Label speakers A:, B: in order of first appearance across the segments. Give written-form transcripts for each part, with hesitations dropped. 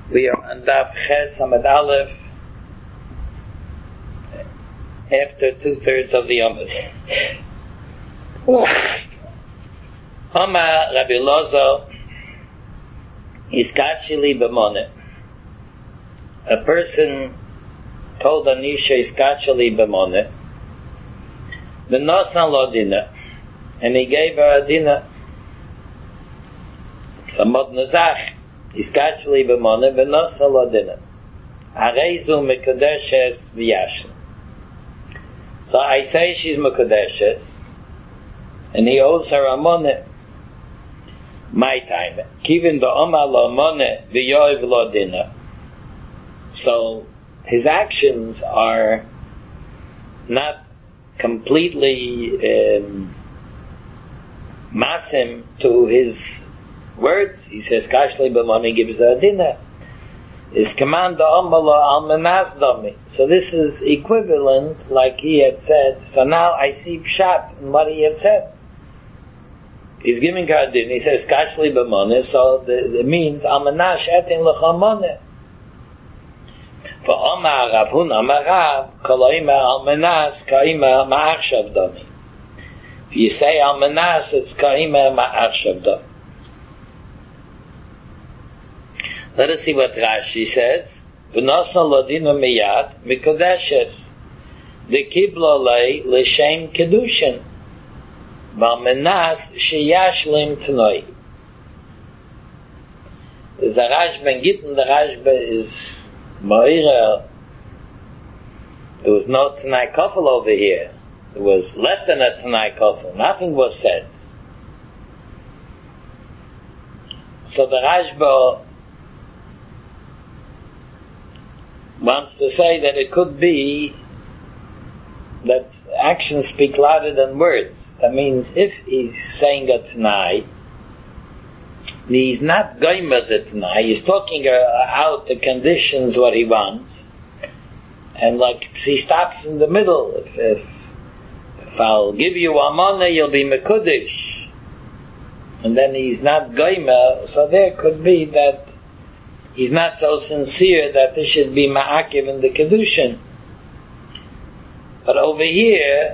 A: We are on Daf Ches Amud Aleph, after 2/3 of the Amud. Omar Rabbi Lozo Iskachili b'moneh. A person told Anisha Iskachili b'moneh, B'nosna lo dinah, and he gave her a dinah. Samod Nazach Iskachili b'moneh, B'nosna lo dinah. Areizu mekadeshes v'yashlim. So I say she's mekadeshes, and he owes her a money. My time. Kivin ba'omar lo money v'yoiv lo dinah. So his actions are not completely masim to his words. He says kashli b'money gives her a dinah. His command ba'omar lo al menas domi. So this is equivalent, like he had said. So now I see pshat in what he had said. He's giving her a din. He says, Kashli b'moneh, so it means, Amanash etin l'cha moneh. For Omar Rav Huna Amar Rav, Koloima almanas ka'ima ma'achshav domi. If you say almanas, it's ka'ima ma'achshav domi. Let us see what Rashi says. V'nosna lodina miyad mikodeshes. V'kiblo lei l'shem kedushin. V'almanas sheyashlim t'noi. There's a Rashba Gittin. The Rashba is Ma'ira. There was no Tanai Kofel over here. There was less than a Tanai Kofel. Nothing was said. So the Rashba wants to say that it could be that actions speak louder than words. That means if he's saying a Tanai, he's not going with the Tanai, he's talking out the conditions, what he wants, and like he stops in the middle. If I'll give you Amonah, you'll be Mekudish, and then he's not Goyma, so there could be that he's not so sincere that there should be Ma'akiv in the Kedushin. But over here,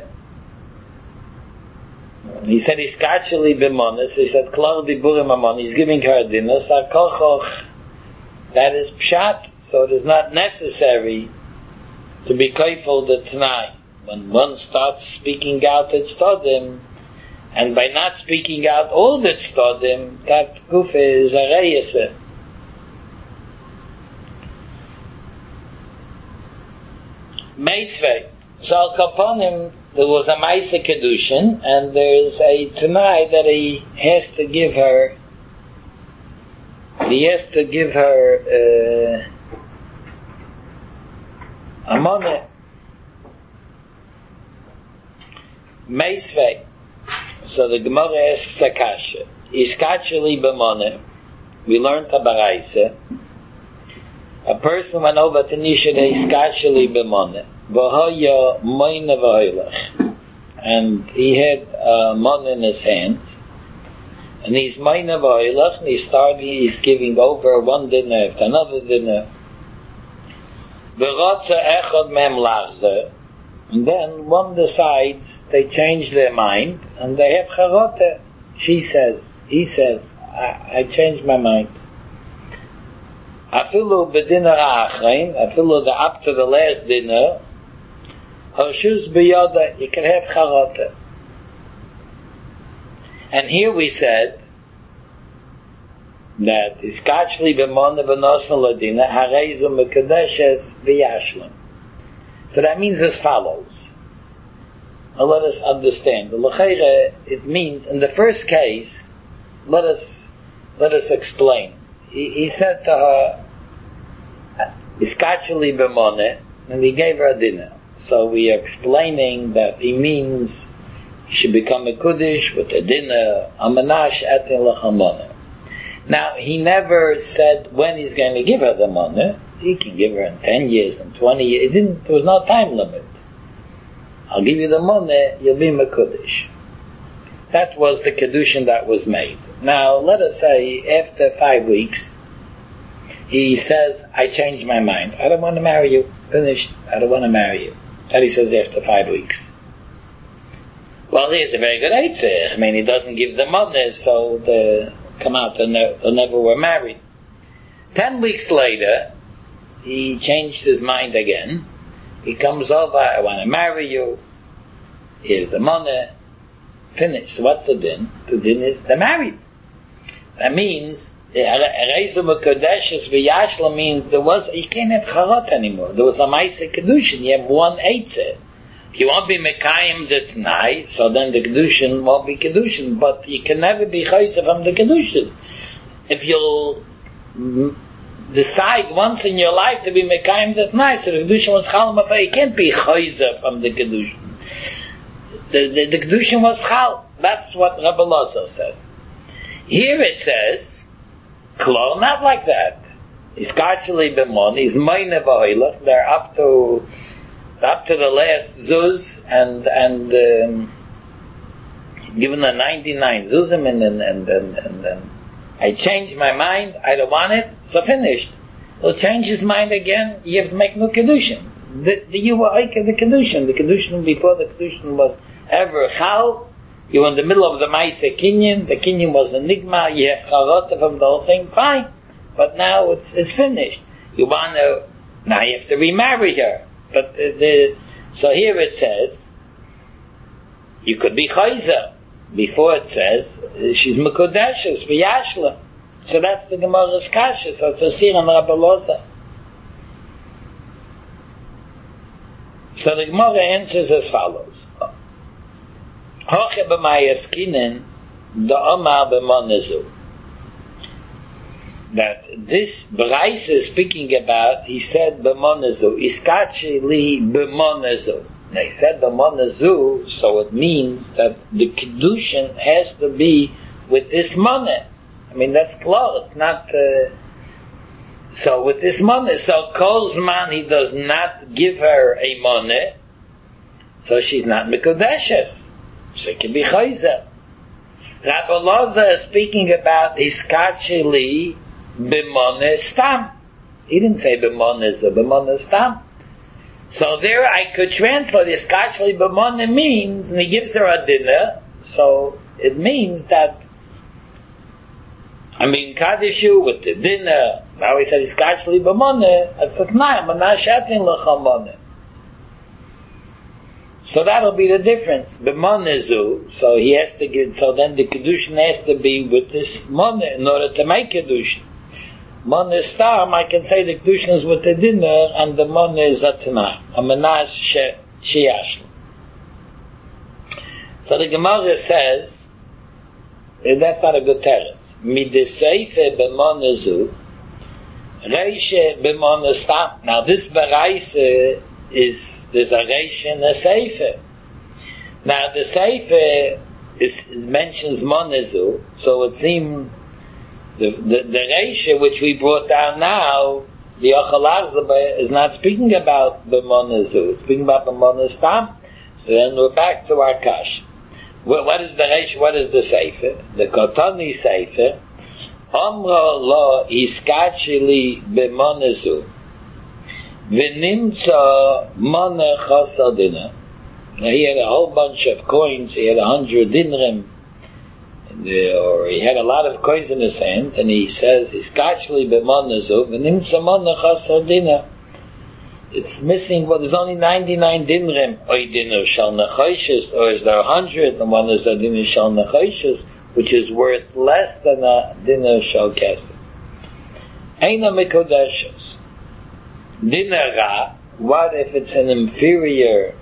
A: he said he's kacheli b'monis. He said klal diburim amon. He's giving her a dinner. So kochoch, that is pshat. So it is not necessary to be careful the Tanai. When one starts speaking out its todim, and by not speaking out all the todim, that gufa is a reyese. Meisvei. So al kaponim, there was a Maisa Kedushin, and there's a Tanai that he has to give her a money. Meisvei. So the Gemara asks a kasha. Iskacheli b'moneh. We learned a baraisa. A person went over to Nisha iskacheli b'moneh. V'hoya moina v'hoylach. And he had a mon in his hand. And he's moina v'hoylach, and he's giving over one dinner after another dinner. V'rotza echad mem lachze. And then one decides, they change their mind, and they have charoteh. He says, I changed my mind. Afilu b'dinner ha'achrein, afilu up to the last dinner, Hoshuz b'yoda, you can have charoteh. And here we said that iskachli b'moneh v'nosna l'dina hareizu mekadeshes v'yashlim. So that means as follows. Now let us understand. The l'cheira, it means in the first case, let us explain. He said to her iskachli b'moneh, and he gave her a dinner. So we are explaining that he means he should become a Kuddish with a dinner, Amanash etin l'cha moneh. Now, he never said when he's going to give her the money. He can give her in 10 years, in 20 years. There was no time limit. I'll give you the money, you'll be Mekudesh. That was the Kedushin that was made. Now, let us say, after 5 weeks, he says, I changed my mind. I don't want to marry you. Finished. I don't want to marry you. That he says after 5 weeks. Well, here's a very good answer. I mean, he doesn't give the money, so they come out and they never were married. 10 weeks later, he changed his mind again. He comes over, I want to marry you. Here's the money. Finished. So what's the din? The din is they're married. That means, Reizu Mekudeshes V'Yashla means you can't have Charot anymore. There was a Maaseh Kedushin. You have one Eitzeh. You won't be Mekayim the T'nai, so then the Kedushin won't be Kedushin, but you can never be Chayzer from the Kedushin. If you'll decide once in your life to be Mekayim the T'nai, so the Kedushin was Chal Mafay, you can't be Chayzer from the Kedushin. The Kedushin was Chal. That's what Rabbi Loza said. Here it says, Klor, not like that. He's Kacheli B'mon, he's Meine V'Hoylach, they're up to the last zuz and given the 99 zuzim and I changed my mind, I don't want it, so finished. He'll change his mind again, you have to make no Kedushin. You were like the Kedushin before the Kedushin was ever Chal, you were in the middle of the Maaseh Kinyan, the Kinyan was a Nigma, you have Charot from the whole thing, fine, but now it's finished. You want to, now you have to remarry her. But so here it says, you could be Chayzer. Before it says, she's Mekudeshes, V'Yashla. So that's the Gemara's Kasha, so it's a steer on Rabbi Loza. So the Gemara answers as follows. Hoche b'mayaskinen, da'omar b'monezu. That this Brais is speaking about, he said b'monezu, iskachi li b'monezu. Now he said b'monezu, so it means that the Kedushin has to be with this money. I mean, that's clear, it's not, so with this money, so Kolzman, he does not give her a money, so she's not Mekudeshes. So it can be Chayzer. Rabbi Loza is speaking about iskachi li b'moneh stam. He didn't say b'moneh stam. So there I could transfer this kashli b'moneh means, and he gives her a dinner, so it means that I'm being Kaddishu with the dinner. Now he said it's kashli b'moneh, it's like nah, manashatin l'chamoneh. So that'll be the difference. B'monezu, so he has to give, so then the Kedushin has to be with this money in order to make Kedushin. Money stam, I can say the Kedushin is with the dinner, and the money is a Tanah. A menash she'ashlu. So the Gemara says, that's not a good teretz. Mideseife b'monezu, reishe b'moneh stam. Now this Baraisa there's a reish and a seife. Now the seife mentions monezu, so it seems the reish which we brought down now, the Ochel is not speaking about the monezu, it's speaking about the moneh stam. So then we're back to our kash. What is the reish? What is the seife? The Kotani seife. Omro lo iskachili b'monezu. V'nimtza moneh chasar dinner. Now he had a whole bunch of coins. He had 100 dinrim, or he had a lot of coins in his hand, and he says, "Iskachli b'monezu v'nimtza moneh chasar dinner." It's missing. Well, there's only 99 dinrim. Oy dinner shal nechoshes, or is there 100? And one is a dinner shal nechoshes, which is worth less than a dinner shal kesef. Eina mekodeshes. Dinner ra, what if it's an inferior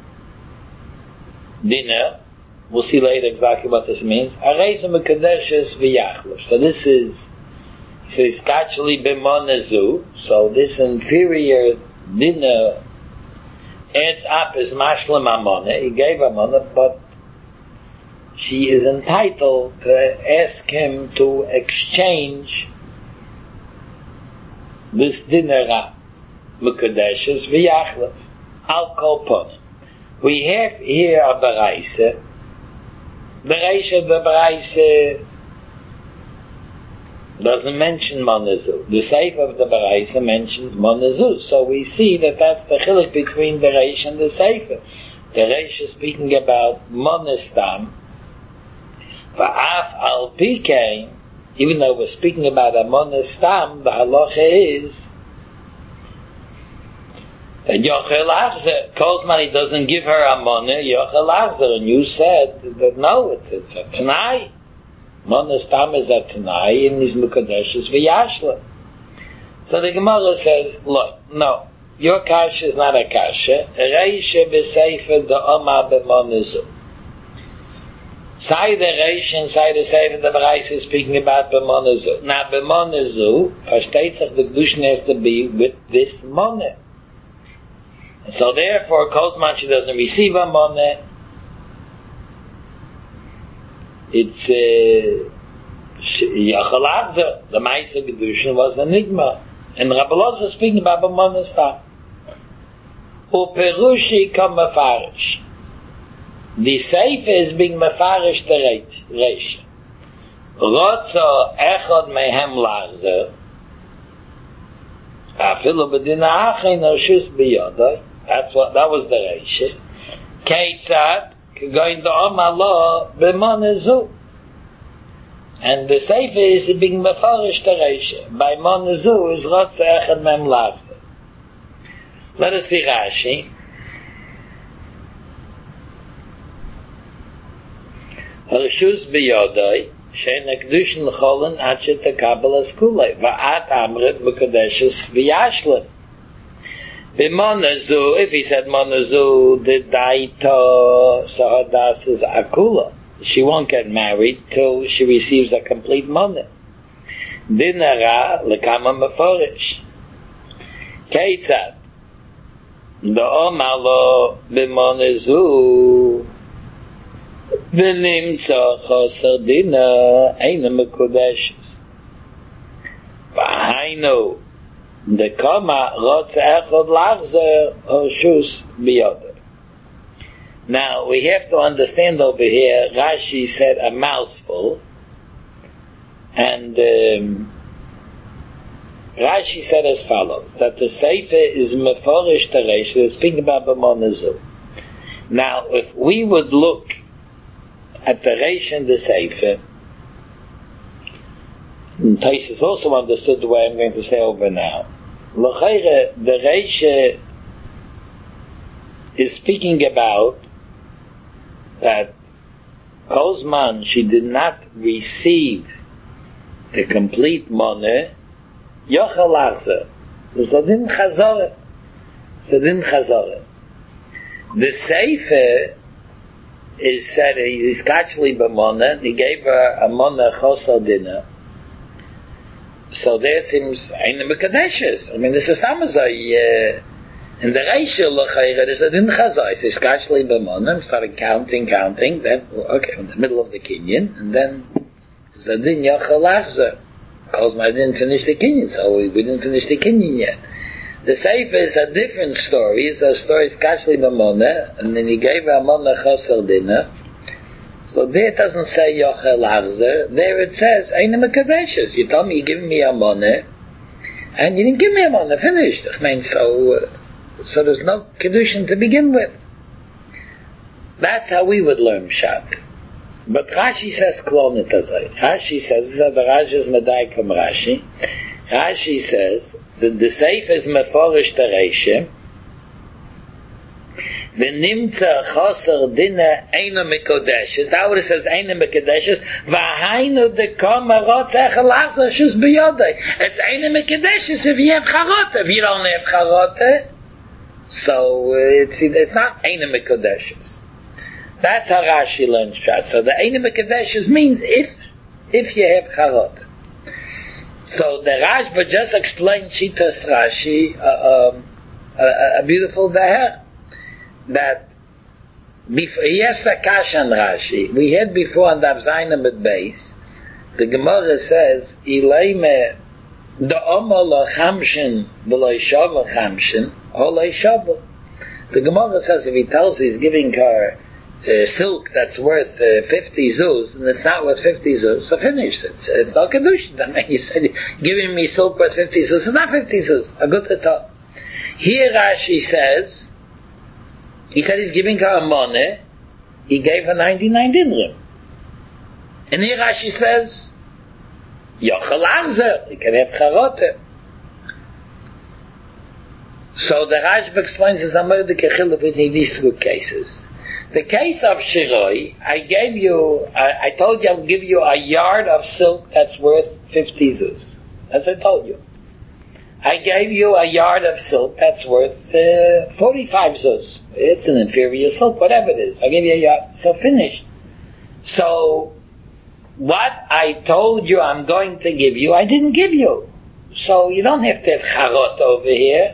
A: dinner? We'll see later exactly what this means. Areisa mekadeshes v'yachlos. So this is, he says, kachli b'monezu. So this inferior dinner adds up as mashlim amone. He gave her money, but she is entitled to ask him to exchange this dinner ra. Mekadeshes v'yachlev al kol ponim. We have here a Baraisa. The Reish of the Baraisa doesn't mention Monazu. The Sefer of the Baraisa mentions Monazu. So we see that that's the chiluk between the Reish and the Sefer. The Reish is speaking about Monestam. Va'af al pikein, even though we're speaking about a Monestam, the halacha is that Yochel Achzer, Kozman, he doesn't give her a Moneh, Yochel Achzer, and you said that no, it's a Tanai. Monestam is a Tanai, and his Mukadesh is V'yashla. So the Gemara says, look, no, your kasha is not a kasha. Reisha b'sefer da'omar b'monezu. Say the Reish and say the Sefer the Baraisa is speaking about b'monezu. Now b'monezu, versteht sich the Kedushin has to be with this moneh. So therefore, Kozman she doesn't receive a moneh. It's Yachal Achzer. The Ma'aser Kedushin was a nigma. And Rabbi Elazar is speaking about b'moneh stam. Uperushi kam mefarish. The Sefer is being mefarish the Reish. Rotzo echad mehem lachzer. Afilu b'dina achin oshus biyodai. That was the Reish. Keitzad going to Omar b'monezu. And the Sefer is being mefarish the Reish. By monezu is rotzo echad mehem lachzer. Let us see Rashi. Harshus biyodai shein kedushin l'cholen ad shetakabel askulei va'at amrit b'kodeshes v'yashlen b'monezu. If he said monezu the daita, so her das is akula. She won't get married till she receives a complete money. Dinara lekama meforish. Keitzad דאמר לו במונזו ונמצא חוסר דינה אינה מקודשת והיינו דקמה רוצה אחד להחזר השוס ביודו. Now we have to understand over here, Rashi said a mouthful, and Rashi said as follows, that the Sefer is meforish teresh, they're speaking about b'monezu. Now, if we would look at the Reish and the Sefer, and Taisus also understood the way I'm going to say over now, l'chayre, the Reish is speaking about that Kozman, she did not receive the complete money, Yochel Achzer. Zadin Chazorah. Zadin Chazorah. The Sefer is said, he's kachli b'moneh, he gave her a moneh chosar dinner. So there seems, eine Mekadeshes. I mean, this is Tamazai, in the Reisha l'chayre, there's a din Chazorah. If he's kachli b'moneh, started counting, then, okay, in the middle of the Kinyan, and then, Zadin Yochel Achzer. Because I didn't finish the Kinyan, so we didn't finish the Kinyan yet. The Sefer is a different story. It's a story of Kashli B'moneh, and then he gave her a moneh chosar dinner. So there it doesn't say Yochel Achzer. There it says, Eine Mekadeshes. You told me you're giving me a moneh, and you didn't give me a moneh. Finished. I mean, so there's no Kedushin to begin with. That's how we would learn Pshat. But Rashi says klonit azay. Rashi says, this is the Rashi's medai from Rashi. Rashi says that the Sefer is meforish teresh. V'nimtza chosar dina eina mekodeshes. That what it says, eina mekodeshes. V'hainu dekoma rotz echel achzer shus biyodei. It's eina mekodeshes if you have charota. If you don't have charota, so it's not eina mekodeshes. That's how Rashi learns Pshat. So the Eine Mekadeshes means if you have Charot. So the Rashba just explained Shitas Rashi, a beautiful daher, that he has a kash on Rashi. We had before on Daf Zayin at base, the Gemara says, Ileime da'oma lo chamshin v'lo yishava chamshin, o lo yishava. The Gemara says if he tells he's giving her silk that's worth 50 zuz, and it's not worth 50 zuz, so finish. It's no kedushin. I mean, you said giving me silk worth 50 zuz, it's not 50 zuz. A good thought. Here Rashi says, he said he's giving her a money, he gave her 99 dinrim. And here Rashi says, Yochel Achzer, he can have charote. So the Rashba explains there's a murder kechiluf between these two cases. The case of Shiroi, I told you I'll give you a yard of silk that's worth 50 zuz. As I told you. I gave you a yard of silk that's worth 45 zuz. It's an inferior silk, whatever it is. I gave you a yard. So finished. So, what I told you I'm going to give you, I didn't give you. So you don't have to have charot over here.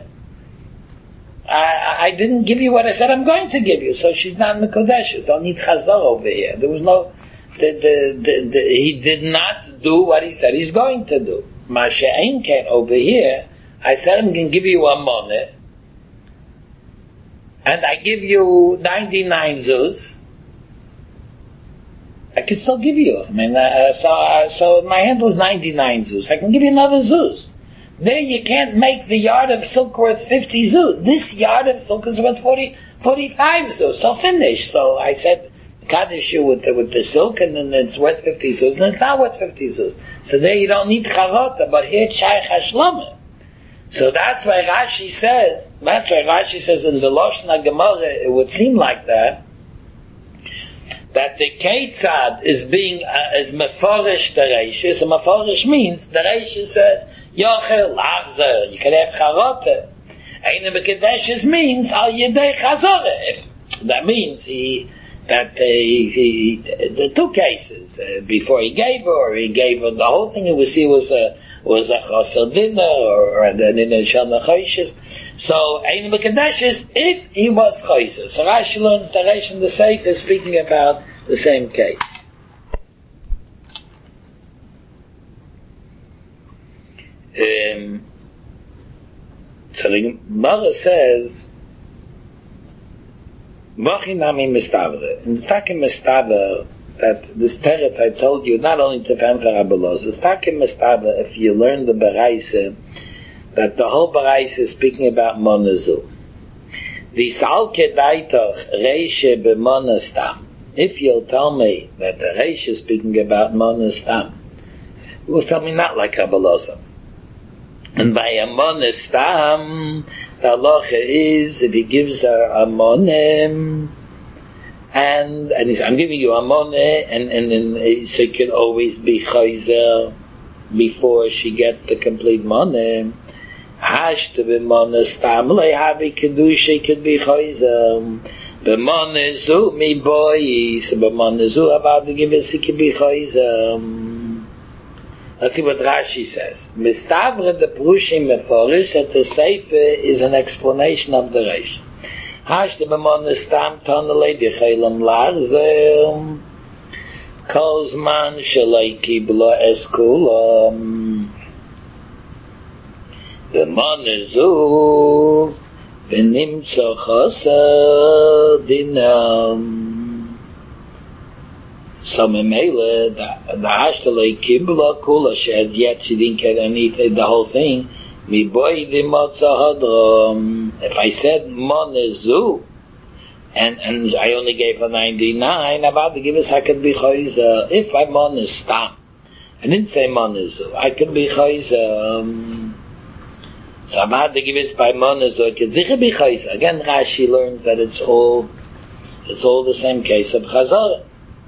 A: I didn't give you what I said I'm going to give you, so she's not Mekodeshes. Don't need chazor over here. There was no, he did not do what he said he's going to do. Mashe Einken over here, I said I'm going to give you a money, and I give you 99 zuz, I could still give you. I mean, so my hand was 99 zuz. I can give you another zuz. There you can't make the yard of silk worth 50 zuz. This yard of silk is worth 45 zuz. So finish. So I said, Kaddish you with the silk, and then it's worth 50 zuz, and it's not worth 50 zuz. So there you don't need charota, but here it's shaykh hashlama. So that's why Rashi says in the Lashon Gemara, it would seem like that the Ketzad is being, is meforish the Reishis, and meforish means, the Reishis says, Yochel Achzer, you can have charota. Eine Mekedeshes means, al yedei chazore. That means the two cases, before he gave her, or he gave her the whole thing, it was a chosser dinner, or the dinner shel nechoshes. So, Ein Mekadeshes, if he was chosser. So Rashi learns the Reish and the Sefer is speaking about the same case. So the Gemara says, Machinami Mistavre. In Stakim Mistavre, that this teretz I told you, not only to Fanfa Rabbelos, the Stakim Mistavre, if you learn the Baraisa, that the whole Baraisa is speaking about Monazu. The Salke Daitoch Reishe B'Monastam. If you'll tell me that the Reishe is speaking about Monastam, you will tell me not like Rabbelosa. And by a Monastam, the halacha is, if he gives her a money, and he says, I'm giving you a money, and then so it can always be chayzer before she gets the complete money. Hash to be monestam lehavi kedusha could be chayzer. B'monezu mi boy, so b'monezu about to give us it could be chayzer. Let's see what Rashi says. Mistavre the Prushim Meforish that the Sefer is an explanation of the Reish. Hash the B'monestam Tonalei Dichelam Larzer Kozman Shalei Kibla Eskulam B'monezu V'nimtzo Choser Dinam. So Memele, the Ashtalei Kibla Kula Shed, yet she didn't get anything, the whole thing. Mi boy di motza hadrom. If I said monezu, and I only gave her 99, about to give us I could be choizer. If I monestam, I didn't say monezu, I could be choizer. So about to give us by monezu, I could sicher be choizer. Again, Rashi learns that it's all the same case of chazara.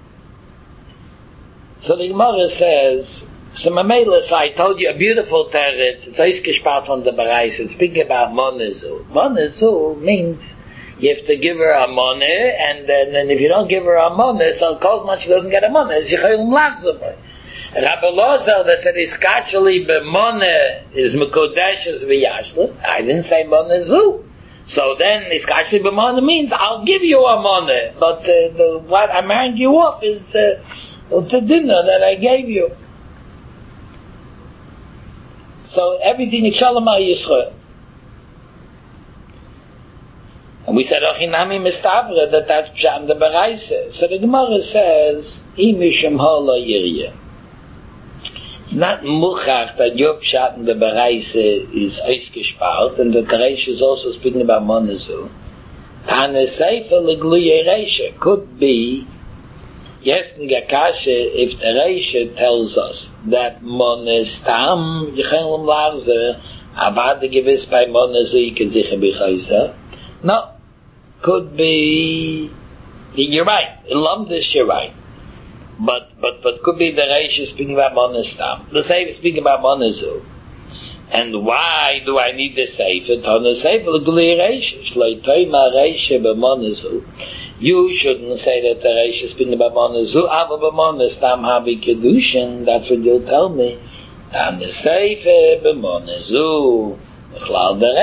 A: So the Gemara says, so I told you a beautiful teretz, it's Eisgespart from the Barais, it's speaking about monezu. Monezu means you have to give her a money, and then if you don't give her a money, so Kozman she doesn't get a money, it's Yichayim Lachzor. Rabbi Lozer that said Iskachali b'moneh is Mekodeshes v'yashlet, I didn't say monezu. So then Iskachali b'moneh means I'll give you a money, but what I'm marrying you off is the dinner that I gave you. So everything is Shalom al Yisrael. And we said, Ochinami Mistavra, that's Pshat in the Baraisa. So the Gemara says, Imishim Hola Yirya. It's not Muchach that your Pshat in the Baraisa is Oiskeshpalt, and the Teresh is also speaking about Monazu. Taneseifa Legluye Reisha could be, yes, Ngakasha, if the Reisha tells us that Monestam, Yechelim Larze, Abad the Gewiss by Monazu, you can sicher be Chayza. No. Could be, you're right, in Lamdish you're right. But could be the Reisha speaking about Monestam. The Sefer speaking about Monazu. And why do I need the Sefer? Tana Sefer L'Guli Reisha. Shloi Toima Reisha B'Monazu. You shouldn't say that the Reisha is speaking about Monazu. Ava B'Monestam Habi Kedushin. That's what you'll tell me. Tana Sefer B'Monazu. So the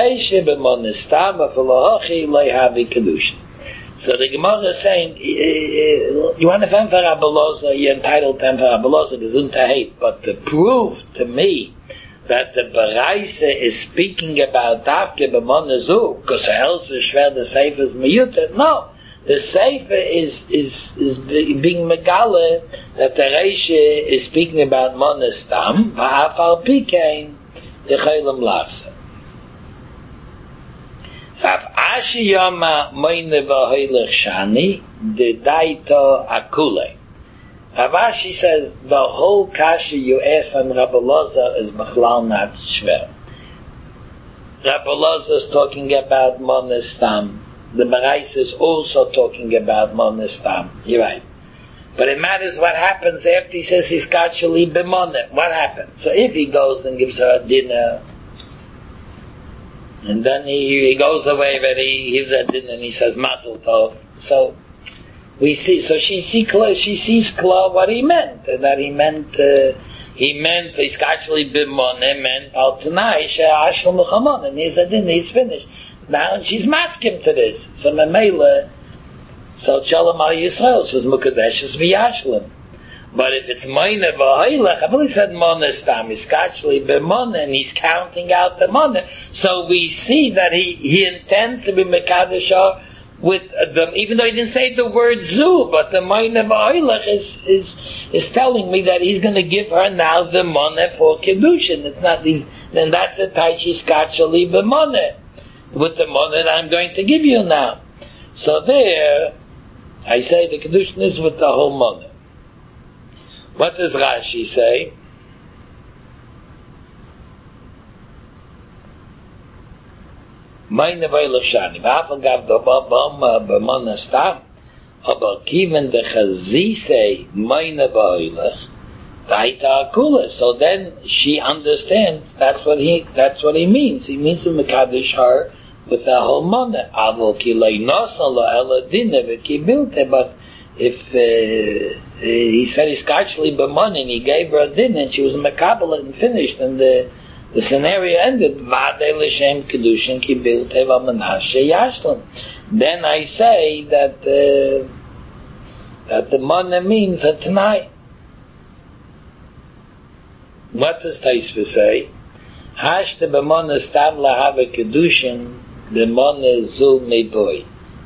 A: Gemara is saying, you want to fend for Rabbi Loza, you're entitled to fend for Rabbi Loza, but to prove to me that the Baraisa is speaking about Davke b'Monazu, because else is schwer the Sefer is miyuta. No, the Sefer is being megale that the Reisha is speaking about Monestam, v'afal pikein yechelim lachsa. Rav Ashi Yoma Moine V'Hoylech Shani Dedaito Akule. Rav Ashi says the whole kasha you asked from Rabbi Loza is Bechlal not shver. Rabbi Loza is talking about Monestam. The Baraisa is also talking about Monestam. You're right. But it matters what happens after he says he's kachali b'moneh. What happens? So if he goes and gives her a dinner, and then he goes away, but he gives her dinner and he says Mazel Tov. So we see, so she sees clear what he meant, and that he meant he's actually b'moneh meant al tanai she'ashel mechamon, and he's a dinner, he's finished. Now she's masking to this. So Mamela, so Shalom Al Yisrael says Mukadeshes v'yashlim. But if it's Moine V'Hoylech, I believe he said Monestam, he's actually b'moneh, and he's counting out the money. So we see that he intends to be Mekadeshah with them, even though he didn't say the word Zu, but the Moine V'Hoylech is telling me that he's going to give her now the money for Kedushin. It's not the, then that's the Taishi Skachali b'moneh, with the money that I'm going to give you now. So there, I say the Kedushin is with the whole money. What does Rashi say? Meine Weile Shani, Wafel gab der Bama b'Monestam, aber kiven de Chazise meine Weile, Daita Akula. So then she understands that's what he means. He means to Mekadesh her with the whole money. Avol ki leinosan lo ela dinner v'kibilte, but if he said he's actually b'moneh and he gave her a dinner and she was mekabel and finished, and the scenario ended, Vade l'shem kedushin kibil teva menashe yashlim. Then I say that the money means a tonight. What does Taisva say? Hashte b'moneh stam lahave kedushin the money zu meboy.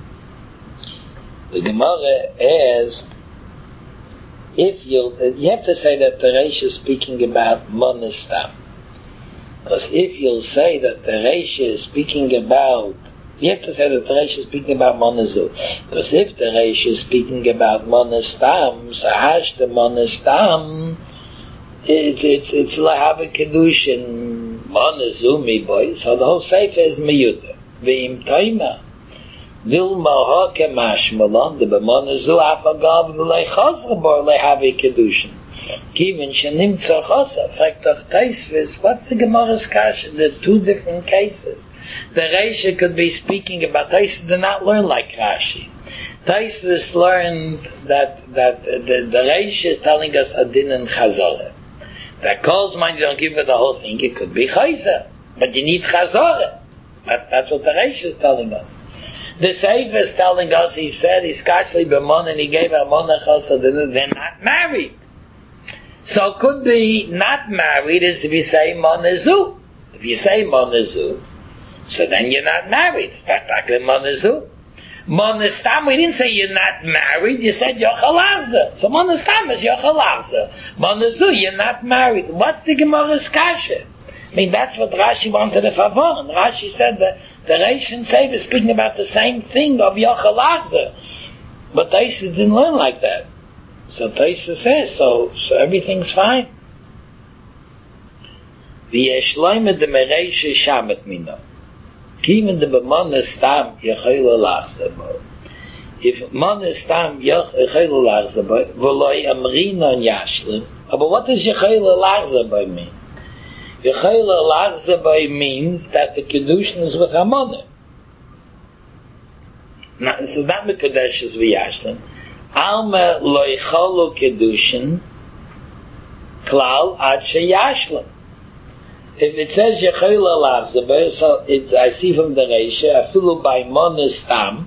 A: The Gemara asked, if you have to say that the Reisha is speaking about Monestam. Because if you'll say that the Reisha is speaking about, you have to say that the Reisha is speaking about Monezu. Because if the Reisha is speaking about Monestam, so hash the Monestam, it's Lahava Kedushin, Monezu mi boy. So the whole Sefer is Miyuta. V'im Toima. Vilma hoke mashmalon de b'monazu afagav v'lei chazra bor lehavi kedushin. Given shenimtza chasa, fragt doch Taisvis, what's the Gemara's kasha? There are two different cases. The Reisha could be speaking about, Taisvis did not learn like Rashi. Taisvis learned that the Reisha is telling us a din and chazorah. That calls mine, you don't give it the whole thing, it could be chayza, but you need chazorah. That's what the Reisha is telling us. The Sefer is telling us, he said, he's kachli b'moneh, and he gave her moneh chasa, they're not married. So could be not married is if you say monezu. If you say monezu, So then you're not married. That's like the Monazu. Monestam, we didn't say you're not married, you said Yochel Lachzer. So Monestam is Yochel Lachzer. Monazu, you're not married. What's the Gemara's kasha? I mean, that's what Rashi wanted to favor. And Rashi said that the Reish and Sefer is speaking about the same thing of Yochel Lachzer. But Taisus didn't learn like that. So Taisus says, so everything's fine. V'yeshloime de mereishe shamet mino. Even the Monestam Yochel Lachzer bo. If Monestam Yochel Lachzer bo, v'loi amrinon yashlim. But what does Yochel Lachzer bo mean? Yochel Lachzer bo means that the Kedushin is with Hamonah. So that Mekadesh is v'yashlim. Alma lo yicholu Kedushin klal ad sheyashlim. If it says Yochel Lachzer, so I see from the Reisha, afilu by Monestam,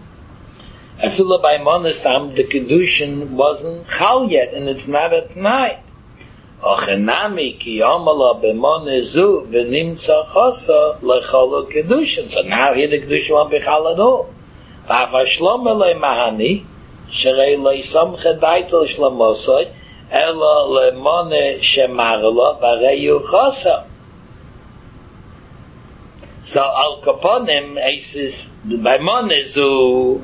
A: the Kedushin wasn't chal yet, and it's not at night. Ochenami ki yomala b'monezu v'nimtza chosa lecholu Kedushin. So now here the Kedushin won't be chal at all. V'afashlom elei mahani, sherei lo yisomche daitel shlomosoi, elo lemone shemarlo v'reyu chosa. So al kaponim eises by monezu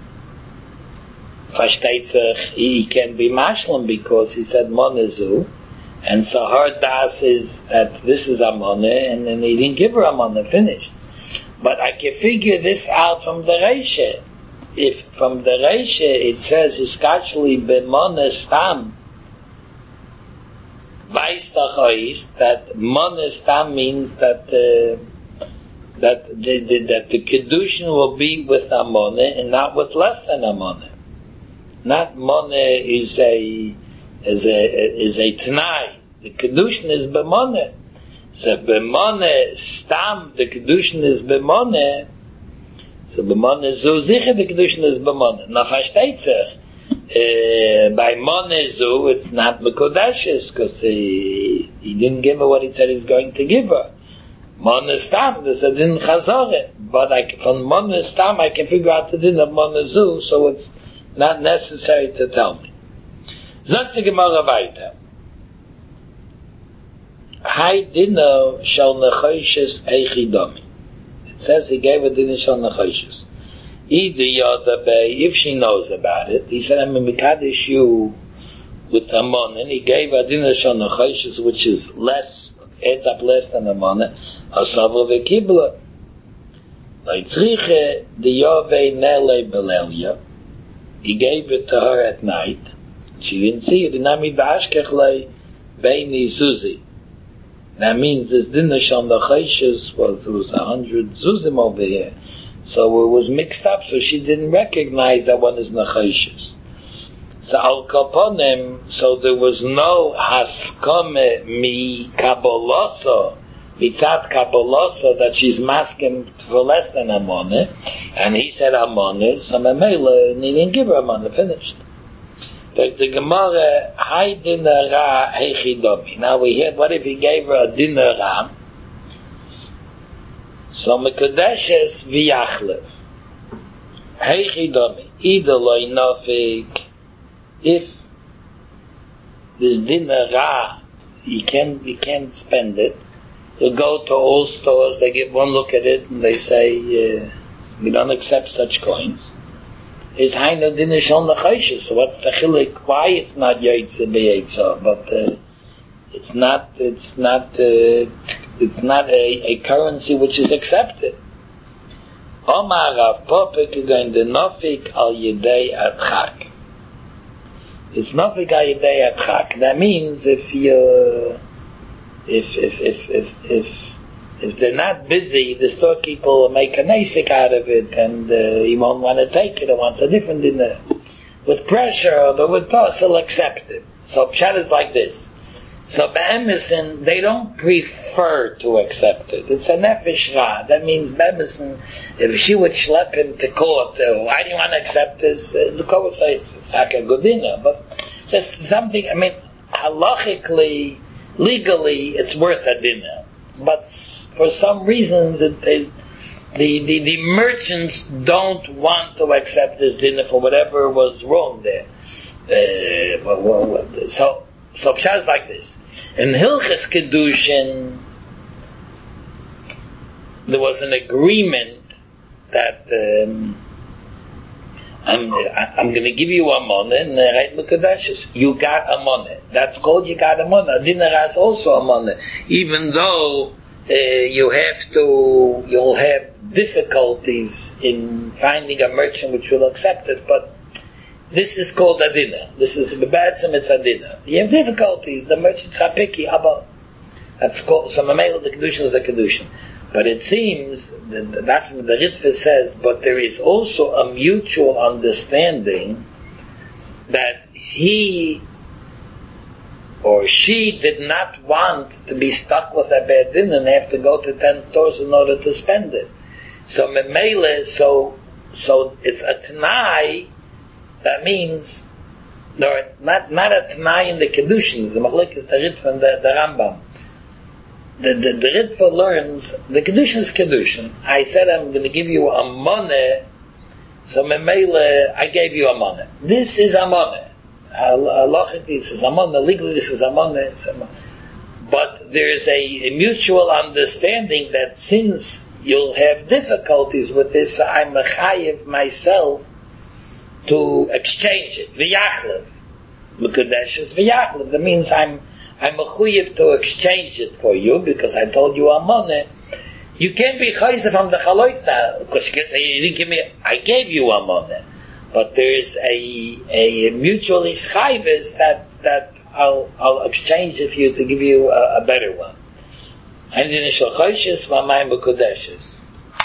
A: versteht sich he can be mashlim because he said monezu, and so her das is that this is a money, and then he didn't give her a money, finished. But I can figure this out from the Reisha. If from the Reisha it says iskachli b'monestam vaystachois, that monestam means that the Kedushin will be with Amoneh and not with less than Amoneh. Not Moneh is a T'nai. The Kedushin is B'moneh. So B'moneh Stam, the Kedushin is B'moneh. So B'moneh Zu Zicher, the Kedushin is B'moneh. Now versteht sich, by Moneh Zu, it's not Mekodeshes, because he didn't give her what he said he's going to give her. Monestam, this is din chazore, but from Monestam I can figure out the din of Monezu, so it's not necessary to tell me. Sagt die Gemara weiter. Hai dino shal nechoshes eichidomi. It says he gave a dino shal nechoshes. Either Yodabe, if she knows about it, he said, I'm a Mikadesh you with Amon, and he gave a dino shal nechoshes, which is less, adds up less than Amon. Asavo v'kibla. Leitzriche the Yovei nele belelia. He gave it to her at night. She didn't see it. Inami b'ashkechlei beini zuzi. That means this dinner shal nechoshes was 100 zuzim over here. So it was mixed up, so she didn't recognize that one is nechoshes. So al kaponim, so there was no haskome mi kaboloso, mitzat kaboloso, that she's masking for less than a money, and he said a money, so memele, and he didn't give her a money, finished. But the Gemara, hai dinner ra heichidomi. Now we heard, what if he gave her a dinner ra? So mekadeshes v'yachlev. Heichidomi. Either loy nofik, if this dinner ra, you can't spend it, you go to all stores, they give one look at it, and they say, we don't accept such coins. Is hainu dinner shal nechoshes. So what's the chilik? Why it's not yoytze b'yetza? But it's not a currency which is accepted. Omar Rav Popek going the nofik al yedei adchak. It's nofik al yedei adchak. That means if they're not busy, the storekeeper will make a nesik out of it, and he won't want to take it, or wants a different dinner. With pressure, but with toss, he'll accept it. So pshat is like this. So be'emerson, they don't prefer to accept it. It's a nefesh ra. That means be'emerson, if she would schlep him to court, why do you want to accept this? The court would say it's like a good dinner, but just something, I mean, halachically, legally, it's worth a dinner. But for some reasons, the merchants don't want to accept this dinner for whatever was wrong there. So Pshat is like this. In Hilchas Kedushin, there was an agreement that I'm going to give you a money and right Mekadeshes. You got a money. That's called you got a money. A dinner has also a money, even though you'll have difficulties in finding a merchant which will accept it, but this is called a dinner. This is Bebatzim, it's a dinner. You have difficulties, the merchants are picky about. That's called, so Mamela, the Kedushin is a Kedushin. But it seems, that's what the Ritva says, but there is also a mutual understanding that he or she did not want to be stuck with a bad dinner and have to go to 10 stores in order to spend it. So Memele, so it's a Tanai, that means, no, not a Tanai in the Kedushins, the Machlik is the Ritva and the Rambam. The Ritva learns, the Kedushin is Kedushin. I said I'm going to give you a money, so Memele, I gave you a money. This is a money. Halachically this is a money, legally this is a money. But there's a mutual understanding that since you'll have difficulties with this, I'm mechayev myself to exchange it. V'yachlev. Mekadesh is v'yachlev. That means I'm mechuyev to exchange it for you because I told you I'm money. You can't be chayzer from the chalois now because you didn't give me. I gave you a money, but there's a mutual ischayves that I'll exchange it for you to give you a better one. And in initial chayshes v'mayim b'kodeshes.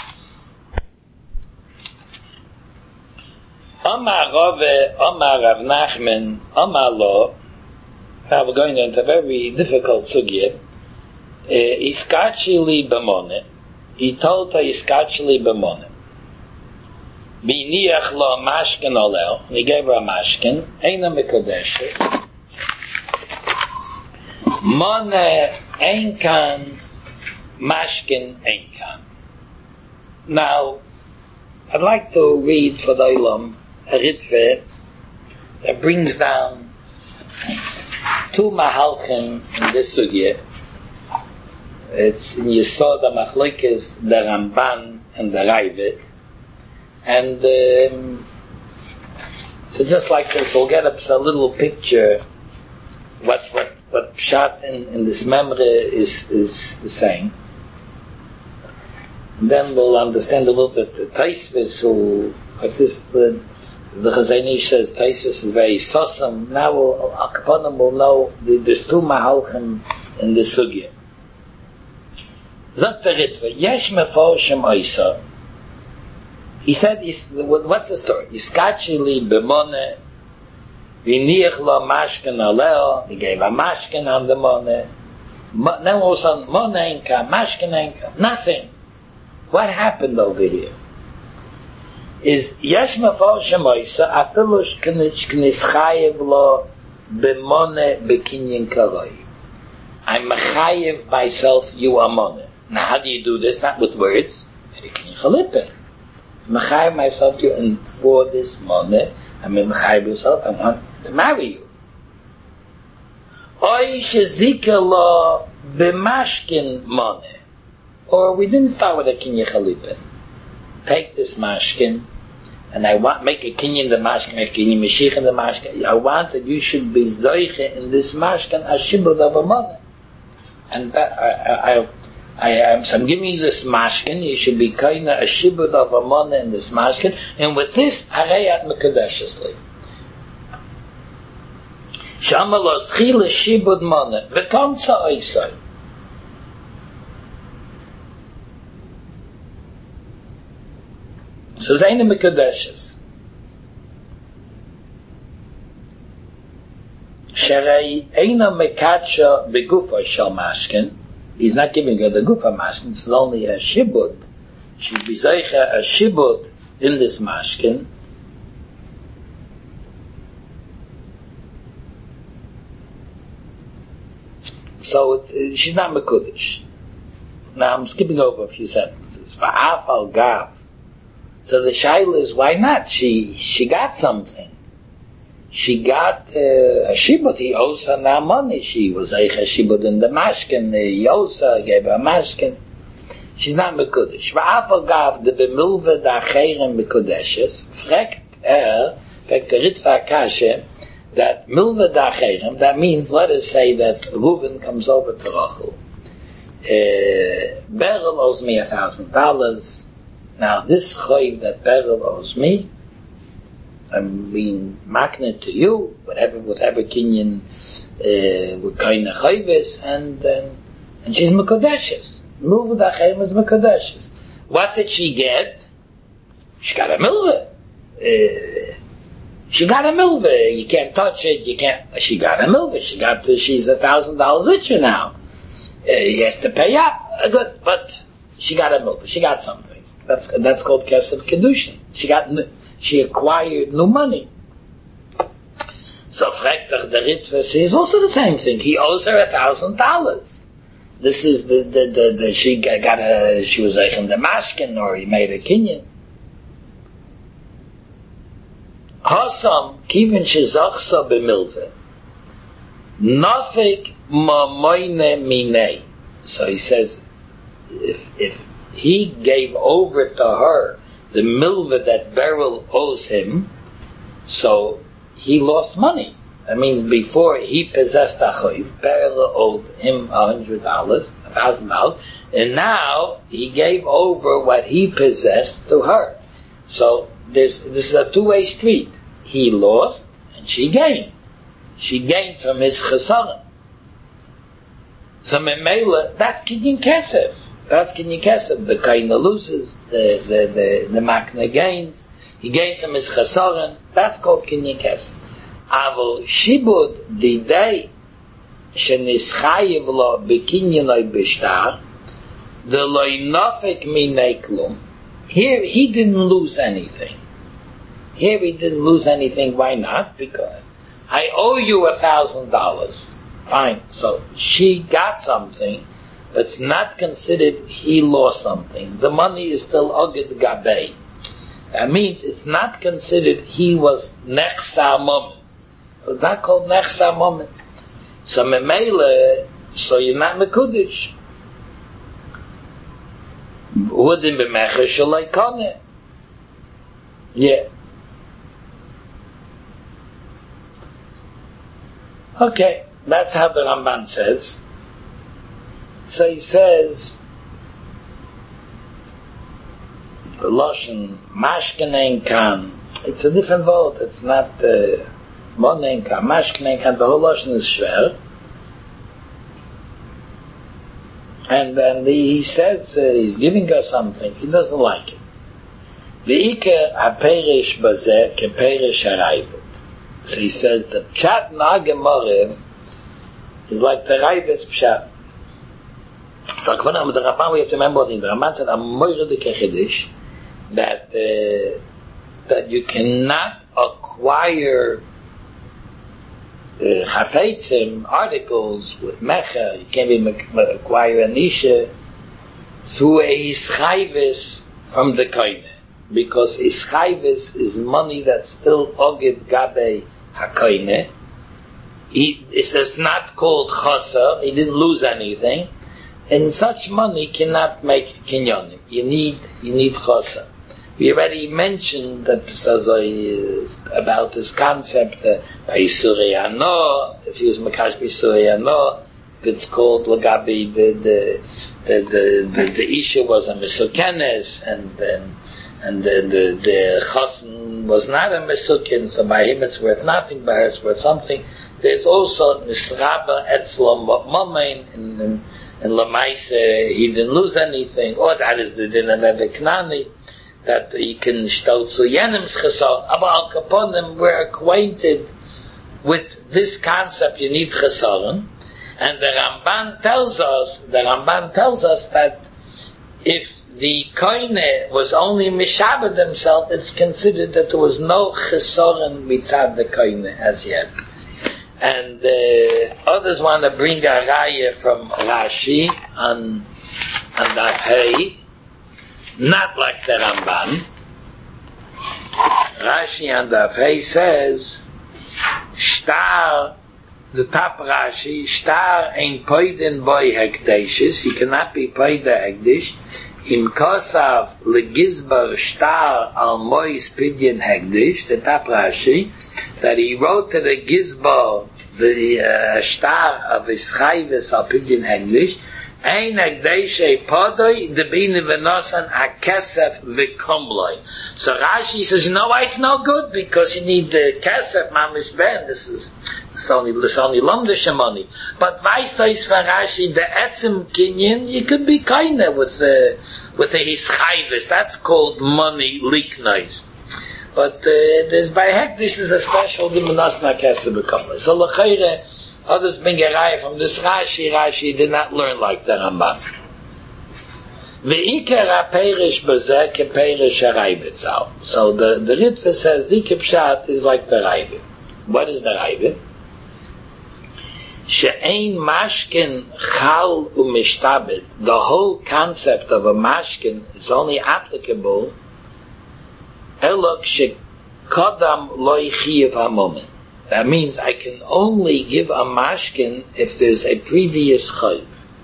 A: Amar Rav Nachman, Amar Lo. Now we're going into a very difficult sugya. Iskachi li b'moneh. He told her Iskachi li b'moneh. B'niach lo mashken olel. He gave her a mashken. Eina mekodeshes. Moneh ein kan. Mashken ein kan. Now, I'd like to read for the Olam a Ritva that brings down two mahalchim in this sugya. It's in Yesod HaMachlokes, the Ramban and the Ravid. And so just like this, we'll get a little picture what Pshat in this memory is saying. And then we'll understand a little bit the Taisvis, who, like this, the Chazanish says Taisvis is very sosam. Now we'll know there's two mahalchim in the sugya. Zot Ritva, Yesh meforshim oisa. He said, what's the story? Iskachi li b'moneh, v'niach lo mashken aleo, he gave a mashken on the moneh. Then all of a sudden, moneh inka, mashken inka, nothing. What happened over here? Is Yesh meforshim oisa, afilush knischayev lo b'moneh b'kinyin karoi. I'm mechayev myself, you are moneh. Now how do you do this? Not with words. Mechayev myself to you, and for this money, I mean mechayev yourself, I want to marry you. Oy shezika lo b'mashkin money. Or we didn't start with a kinyan chalipin. Take this mashkin, and I want make a kinyan the mashkin, make a kinyan meshich in the mashkin. I want that you should be zoiche in this mashkin a shibud of a money. And that so I'm giving you this mashkin, you should be kind of a shibud of a money in this mashkin, and with this, areyat mekadeshesli. Shama lo schile shibud money, v'kom sa'oisai. So zayne mekadeshes. Sherei eina mekatsha begufa shal mashkin. He's not giving her the gufa mashkin, this is only a shibud. She'd be zeicha a shibud in this mashkin. So she's not mekudesh. Now I'm skipping over a few sentences. Va'afal gav. So the shaila is, why not? She got something. She got a shibud. He owes her now money. She was a shibud in the mashkin. He owes her, gave her a mashkin. She's not mekudesh. Va'afal gav de bemilve da acherem mekudeshes. Frekt frekt the Ritva Kashe, that milve da acherem, that means, let us say that Reuven comes over to Rachel. Berel owes me $1,000. Now this choiv that Berel owes me, I'm being magnet to you, whatever kinyan, with kind of choivis, and she's mekodeshes. Milva da'acherem is mekodeshes. What did she get? She got a milva. She got a milva. You can't touch it. She got a milva. She's $1,000 richer now. He has to pay up. Good, but she got a milva. She got something. That's called kesef kedushin. She acquired new money. So Frektach the Ritva says also the same thing. He owes her $1,000. This is she was like in the mashkin, or he made a kinyan. Hasam kivin shezachsa b'milve nafik ma'moine minei. So he says, if he gave over to her the milva that Beryl owes him, so he lost money. That means before he possessed Achoiv, Beryl owed him $100, $1,000, and now he gave over what he possessed to her. So this is a two-way street. He lost and she gained. She gained from his chesaron. So Memela, that's kinyan kesef. That's kinyan kesef. The kaina loses, the makna gains. He gains from his chesaron. That's called kinyan kesef. Aval shibud didei shenischayev lo bekinyanoi b'shtar the loy nafek minei klum. Here he didn't lose anything. Why not? Because I owe you $1,000. Fine. So she got something. It's not considered he lost something. The money is still oged gabei. That means it's not considered he was nechsa moment. It's not called nechsa moment. So memele, so you're not mekudish. Wouldn't be mecher shalai kone. Yeah. Okay, that's how the Ramban says. So he says, the Lashon mashkenein kan. It's a different word. It's not monein kan. Mashkenein kan. The whole Lashon is schwer. And then he says he's giving us something. He doesn't like it. Ve'ike ha'perish bazeh ke'perish ha'rayvet. So he says the pshat na'gemore is like the rayvet's pshat. So the Ramban, we have to remember one thing. The Ramban said amoyre de kechidish that you cannot acquire chafetzim, articles with mecha. You can't even acquire a nisha through a ischayvis from the koine, because ischayvis is money that's still oged gabe hakoine. It's not called chasa. He didn't lose anything, and such money cannot make kinyonim. You need chasa. We already mentioned that about this concept if you use makash b'surei, it's called lagabi the issue was a mesukenes, and the chassan was not a mesuken, so by him it's worth nothing, by her it's worth something. There's also nisraba etzlam mamain, and lamaise he didn't lose anything, or that is the din of eviknani, that you can stolzu yenim's chesar. Aber al kaponim, we're acquainted with this concept. You need chesaron, and the Ramban tells us that if the koine was only mishabed himself, it's considered that there was no chesaron mitzad the koine as yet. And others want to bring a raya from Rashi on that hay, not like the Ramban. Rashi on the Hey says, Shtar, the top Rashi, Shtar ein poiden boy hekdeshes, he cannot be poida hekdesh, im kosav legizbar shtar al mois pidyon hekdesh, the top Rashi, that he wrote to the gizbar, the shtar of his chayves al pidyon hekdesh, ein hekdeshe podoi debine venosan akesef v'komloi. So Rashi says, you know why it's no good? Because you need the kesef mamish ben. This is only lumdish money. But Weistois for Rashi, the etzim kinyan, you could be kinda with the hischayvis. That's called money liknois. But there's by heck, this is a special dimanas na kesef v'komloi. So l'chayre, others bring a raya from this Rashi did not learn like the Rambam. Ve'ikar ha'perish b'zeh ke'perish ha'raibitzal. So the Ritva says, the Pshat is like the Raibit. What is the Raibit? She'ein mashkin chal u'mishtabit. The whole concept of a mashkin is only applicable elok she'kodam loy chiyev ha'momen. That means I can only give a mashkin if there's a previous chayv.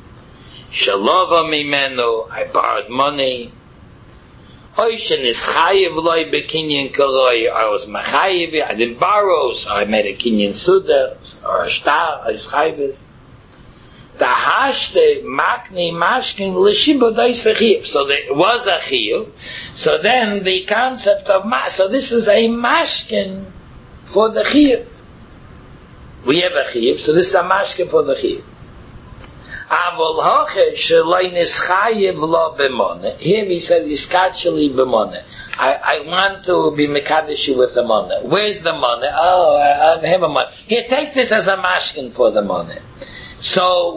A: Shalova mimeno, I borrowed money. Oishen is chayiv loy bekinyan kaloi, I was machayiv, I didn't borrow, so I made a kinyan suda, or a shtar, is chayvis. The hashte makni mashkin l'shibo dois v'chiv. So there was a chiv. So then the concept of so this is a mashkin for the chiv. We have a chiv, so this is a mashkin for the chiv. Avol hoche sheloi nischayev lo b'moneh. Here we said iskacheli b'moneh. I want to be mekadesh with the moneh. Where's the moneh? Oh, I have a moneh. Here, take this as a mashkin for the moneh. So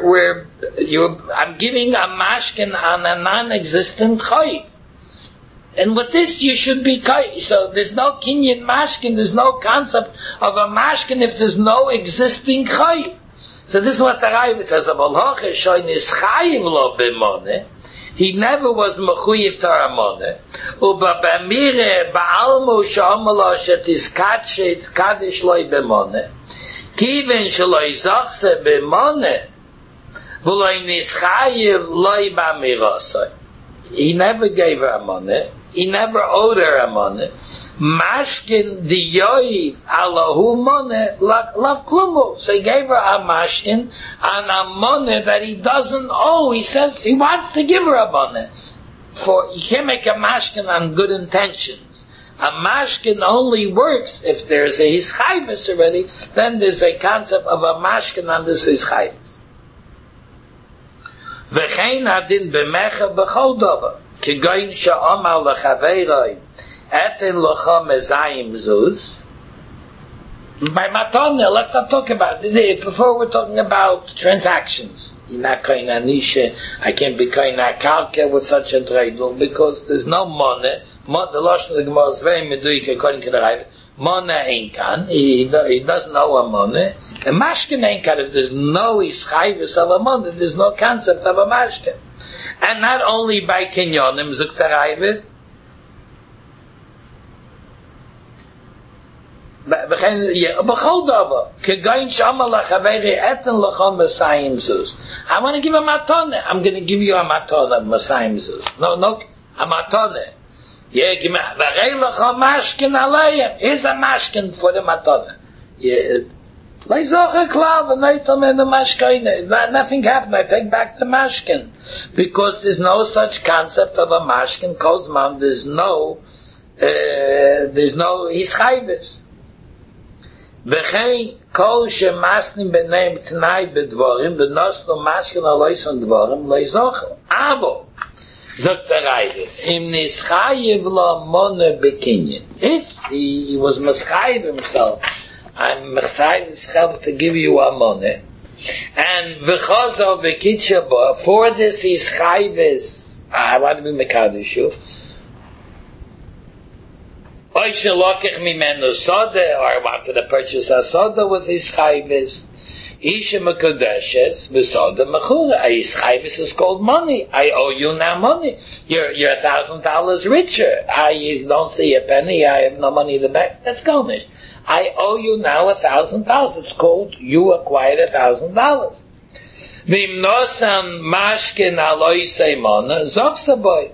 A: I'm giving a mashkin on a non-existent chayiv. And with this, you should be kai. So there's no kinyan mashkin, there's no concept of a mashkin if there's no existing chayiv. So this is what the Rav says about Hoche Shoynis Chayiv Lo B'Moneh. He never was mechuyev to a moneh. Uba b'mire ba'almu she'omelo she'tizkatshe tzkadish loy b'moneh. Kiven she'loy zachse b'moneh. V'loy nischayev loy b'mirosoi. He never gave her a money. He never owed her a money. Mashkin diyoiv alahu money lav klumu. So he gave her a mashkin and a money that he doesn't owe. He says he wants to give her a money. For you can't make a mashkin on good intentions. A mashkin only works if there's a hischayvus already. Then there's a concept of a mashkin on this hischayvus. V'chein hadin b'mecha b'chol dover, k'goyin she'omar l'chaveiroi, etin l'cha mezayim zuz. By matone, let's not talk about it. Before we're talking about transactions. You're not koyin anisha, I can't be koyin akalka with such a dreidel, because there's no money. The Lashon of the Gemara is very meduyik according to the Rav. Money ain't kan. He doesn't owe a money. A mashkin ain't kan. If there's no ischayvus of a money, there's no concept of a mashkin. And not only by kinyonim, zuk terayvet, b'chol dover, k'goyin sh'amar l'chaveri eten l'chol mesayim zuz. I want to give a matone. I'm going to give you a matone of mesayim zuz. No, a matone. Here's a mashkin for the matana. Nothing happened. I take back the mashkin because there's no such concept of a mashkin. Kozman, there's no hischayvus. V'chein kol shemasnim b'neim t'nai b'dvorim b'nosnu mashkin aloyson dvorim leizochel. Avo. Zok der Reibe. Im nischayev lo mone bekinyin. If he was mischayev himself, I'm mischayev himself to give you a money. And v'chozo v'kitshabo, for this is chayves, I want to be mekadishu. Oy shelokech mimenu soda, or I wanted to purchase a soda with his chayves. Isha Mekudeshes, Besoda Mechura. Ayis is called money. I owe you now money. You're $1,000 richer. I don't see a penny. I have no money in the bank. That's Gomish. I owe you now $1,000. It's called you acquired $1,000. Vim nosan mashkin aloi seimona zoksaboy.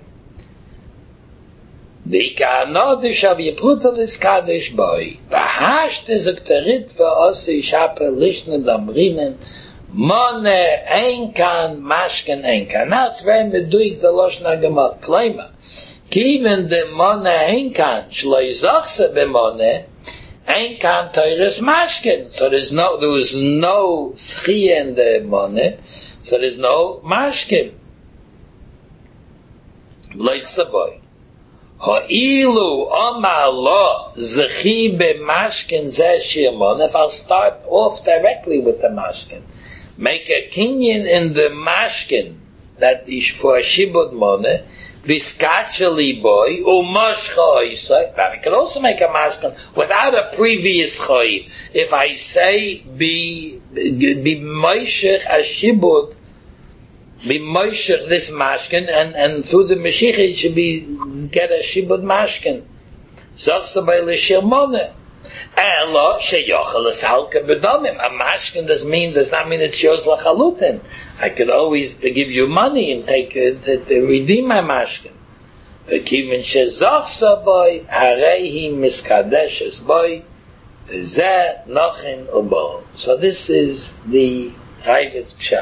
A: Dika anodi shav yiprutel is kadesh boy. Bahasht is a kterit ve'osi shaper lishne damrinen. Mone einkan mashkin einkan. Now it's very meduik the loshna gemot klema. Kiven de mone einkan shloi zoksa b'mone einkan teures mashkin. So there was no schie in the mone. So there's no mashkin. Loisaboy. Ha'ilu amalo zechi b'mashkin zeh shirmon. If I'll start off directly with the mashkin, make a kinyan in the mashkin that is for a shibud mone, viskacheli boy umoshcha oisai. But I can also make a mashkin without a previous chayiv. If I say be moishech a shibud, be moishech this mashkin, and through the Mashiach it should get a shibud mashkin. Zogsta by l'shir mone. Elo sheyochel esalka b'domim. A mashkin does not mean it's yours lachalutin. I could always give you money and take to redeem my mashkin. V'kivin shezogsta boy harehi miskadeshes boy v'zeh nochin ubo. So this is the Ravid's pshat.